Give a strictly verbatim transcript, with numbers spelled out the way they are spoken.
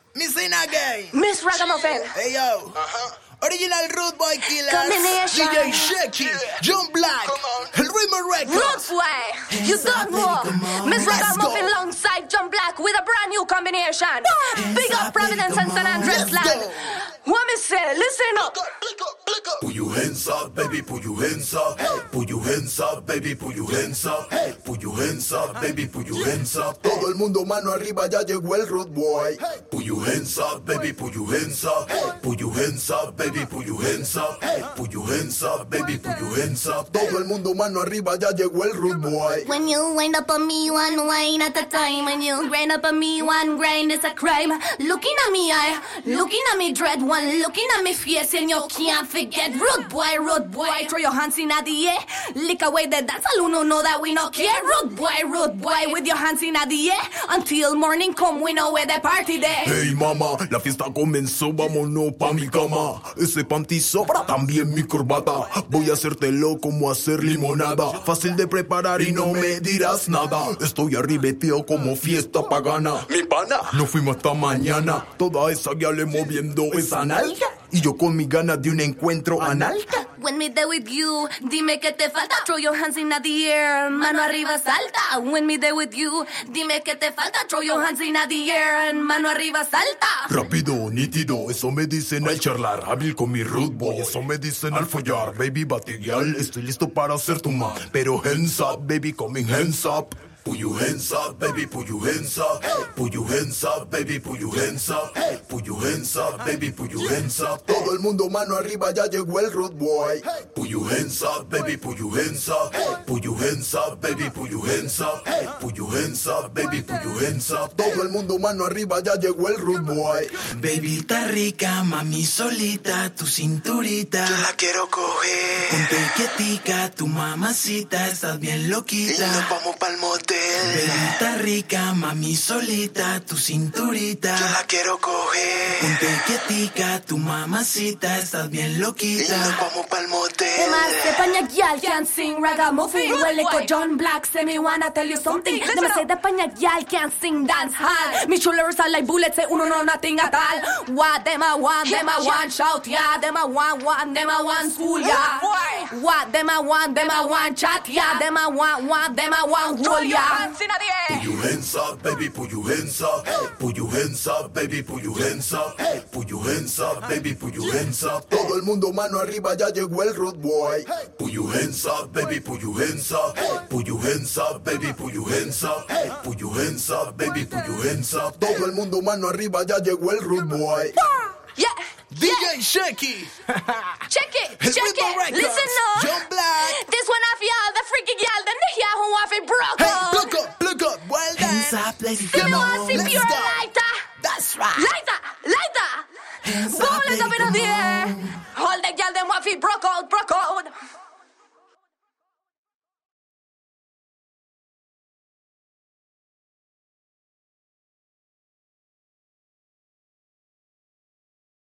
Missing again. Miss Ragamuffin. Hey yo. Ajá. Original Rude Boy Killers. Combination. D J Shaky. Yeah. John Black. Come on. El Ritmo Records. Roots way. You don't know. Miss Let's Ragamuffin go. alongside John Black with a brand new combination. Big up Providence and San Andres Let's land. go. What me say? Listen up. Blick up, blick up. Put your hands up, baby, put your hands up. Put your hands up, baby, put your hands up. Put your hands up, baby, put your hands up. Todo el mundo mano arriba, ya llegó el Rude Boy. Put your hands up, baby, put your hands up. Put your hands up, baby, put your hands up. Put your hands up, baby, put your hands up. Todo el mundo mano arriba, ya llegó el Rude Boy. When you wind up on me, one wine at a time. When you grind up on me, one grind is a crime. Looking at me eye, looking at me dread, one looking at me face, and you can't forget. Rude boy, rude boy, throw your hands in the air. Lick away the dance, all who know that we no care. Rude boy, rude boy, with your hands in the air. Until morning come, we know where the party there. Hey mama, la fiesta comenzó, vámonos pa' mi cama. Ese panty sobra, también mi corbata. Voy a hacértelo como hacer limonada. Fácil de preparar y no me dirás nada. Estoy arribeteo como fiesta pagana. Mi pana, no fuimos hasta mañana. Toda esa guiale moviendo esa nalga. Y yo con mi ganas de un encuentro anal. When me there with you, dime que te falta. Throw your hands in the air, mano arriba salta. When me there with you, dime que te falta. Throw your hands in the air, mano arriba salta. Rápido, nítido, eso me dicen al charlar. Hábil con mi Rude Boy, eso me dicen al follar. Baby, bategueal, estoy listo para hacer tu ma. Pero hands up, baby, coming hands up. Put your hands up, baby, put your hands up. Put your hands up, baby, put your hands up. Put your hands up, baby, put your hands up. Todo el mundo mano arriba, ya llegó el Rude Boy. Put your hands up, baby, put your hands up. Put your hands up, baby, put your hands up. Put your hands up, baby, put your hands up. Todo el mundo mano arriba, ya llegó el Rude Boy. Baby, está rica, mami solita, tu cinturita. Yo la quiero coger. Ponte quietica, tu mamacita, estás bien Y loquita. nos vamos pa'l motel. Baby, está rica, mami solita, tu cinturita. Yo la quiero coger. Ponte quietica, tu mamacita, estás bien Y nos loquita. vamos pa'l motel. Them a step on your girl can't sing ragamuffin. Well, little John Black say me wanna tell you something. Them a say that on your girl can't sing dance hall. Me shoulders are like bullets, say uno know nothing at all. What them a want, them a want shout, yeah. Them a want, want, them a want school, yeah. What them a want, them a want chat, yeah. Them a want, want, them a want roll, yeah. Put your hands up, baby, put your hands up. Put your hands up, baby, put your hands up. Put your hands up, baby, put your hands up. Todo el mundo mano arriba, ya llegó el Rude Boy. Put your hands up, baby, put your hands up. Put your hands up, baby, put your hands up. Put your hands up, baby, put your hands up. Todo el mundo mano arriba, ya llegó el Rude Boy. Yeah. D J Shaky. Check it, El check Ritmo it. Records. Listen up. John Black. This one off y'all, the freaky girl, them the here who want it broke Hey, up. plug up, plug up. Well Hands done. up, let's Give me go. one see let's pure go. lighter. That's right. Lighter, lighter. Hands Go up, let baby, up in come the air. on. Hold the girl, them want it broke